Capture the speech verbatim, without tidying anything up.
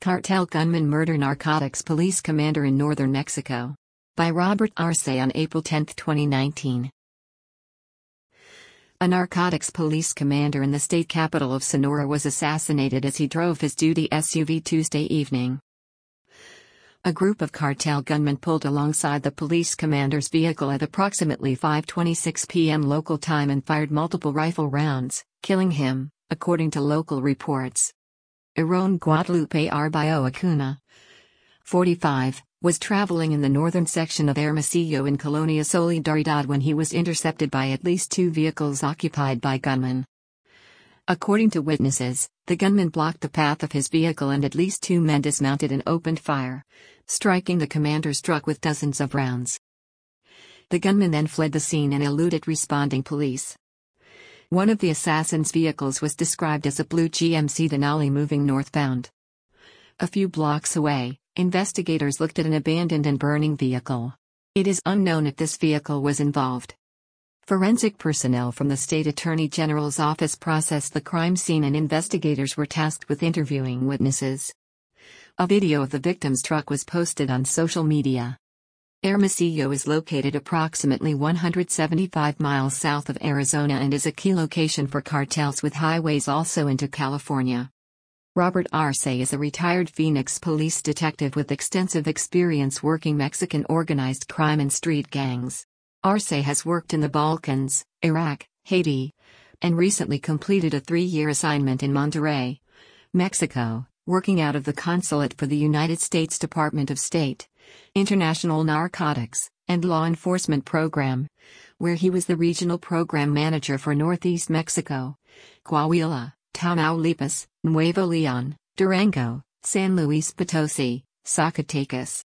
Cartel gunman murder narcotics police commander in northern Mexico. By Robert Arce on April tenth, twenty nineteen. A narcotics police commander in the state capital of Sonora was assassinated as he drove his duty S U V Tuesday evening. A group of cartel gunmen pulled alongside the police commander's vehicle at approximately five twenty-six p m local time and fired multiple rifle rounds, killing him, according to local reports. Aarón Guadalupe Arbajo Acuna, forty-five, was traveling in the northern section of Hermosillo in Colonia Solidaridad when he was intercepted by at least two vehicles occupied by gunmen. According to witnesses, the gunmen blocked the path of his vehicle and at least two men dismounted and opened fire, striking the commander's truck with dozens of rounds. The gunmen then fled the scene and eluded responding police. One of the assassins' vehicles was described as a blue G M C Denali moving northbound. A few blocks away, investigators looked at an abandoned and burning vehicle. It is unknown if this vehicle was involved. Forensic personnel from the State Attorney General's office processed the crime scene and investigators were tasked with interviewing witnesses. A video of the victim's truck was posted on social media. Hermosillo is located approximately one hundred seventy-five miles south of Arizona and is a key location for cartels with highways also into California. Robert Arce is a retired Phoenix police detective with extensive experience working Mexican organized crime and street gangs. Arce has worked in the Balkans, Iraq, Haiti, and recently completed a three-year assignment in Monterrey, Mexico, working out of the consulate for the United States Department of State, International Narcotics, and Law Enforcement Program, where he was the regional program manager for Northeast Mexico, Coahuila, Tamaulipas, Nuevo León, Durango, San Luis Potosi, Zacatecas.